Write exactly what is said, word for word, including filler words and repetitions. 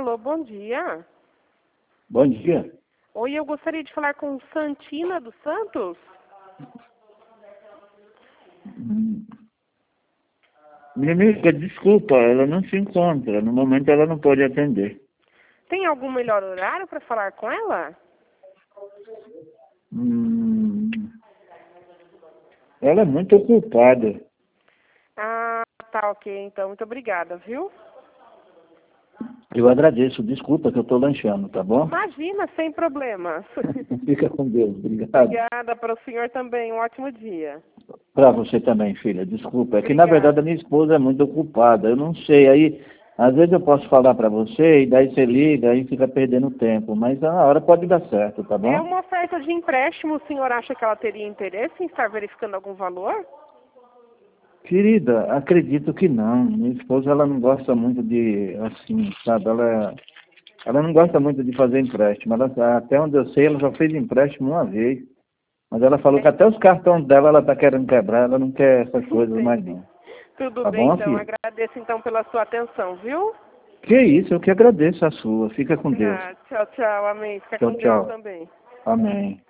Alô, bom dia. Bom dia. Oi, eu gostaria de falar com Santina dos Santos. Hum. Minha amiga, desculpa, ela não se encontra. No momento ela não pode atender. Tem algum melhor horário para falar com ela? Hum. Ela é muito ocupada. Ah, tá ok, então. Muito obrigada, viu? Eu agradeço. Desculpa que eu estou lanchando, tá bom? Imagina, sem problemas. Fica com Deus. Obrigado. Obrigada para o senhor também. Um ótimo dia. Para você também, filha. Desculpa. É que, na Obrigada. verdade, a minha esposa é muito ocupada. Eu não sei. Aí, às vezes eu posso falar para você e daí você liga e fica perdendo tempo. Mas a hora pode dar certo, tá É bom? uma oferta de empréstimo. O senhor acha que ela teria interesse em estar verificando algum valor? Querida, acredito que não. Minha esposa, ela não gosta muito de, assim, sabe? Ela, ela não gosta muito de fazer empréstimo. Ela, até onde eu sei, ela já fez empréstimo uma vez. Mas ela falou que até os cartões dela ela está querendo quebrar. Ela não quer essas coisas mais Entendi. não. Tudo Tá bem, bom, então. filho? Agradeço, então, pela sua atenção, viu? Que isso, eu que agradeço a sua. Fica com Deus. Ah, tchau, tchau. Amém. Fica Tchau, com Deus tchau. também. Amém.